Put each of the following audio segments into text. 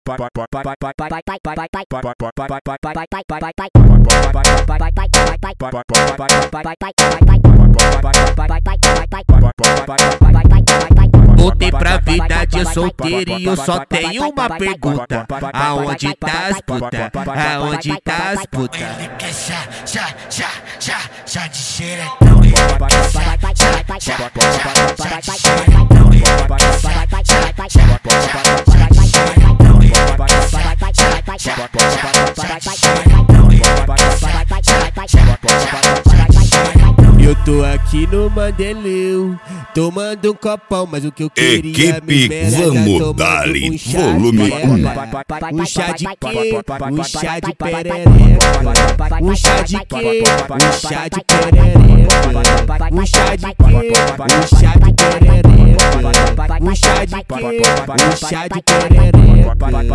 Voltei pra vida de solteiro e eu só tenho uma pergunta: aonde tá as puta? Aonde tá as puta? Ele quer chá de xeretão. Ele quer chá de xeretão. Eu tô aqui no Mandeleu, tomando um copão, mas o que eu queria Equipe Vamos Dali, volume 1. Um chá de quê? Um chá de perereca. Um chá de quê? Um chá de perereca. Um chá de quê? Um chá de perereca. Um chá de quê? Um chá de perereca.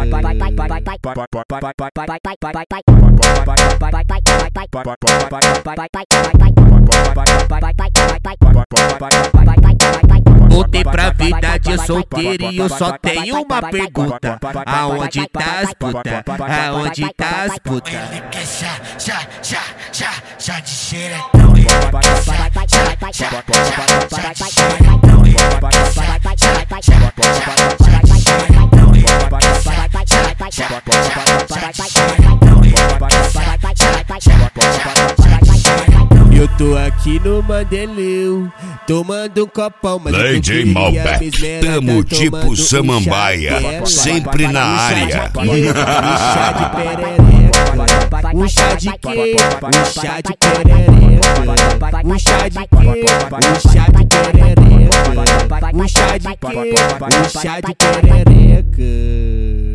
Voltei pra vida de solteiro e eu só tenho uma pergunta: aonde tá as puta? Aonde tá as puta? Ele quer chá de xeretão. Ele quer chá de xeretão. Eu tô aqui no Mandeleu, tomando um copão, mas Lady Malbec, tamo tipo Samambaia, sempre na área. Um chá de perereca. Um chá de quê? Um chá de perereca. Um chá de quê? Um chá de perereca. Um chá de quê? Um chá de perereca.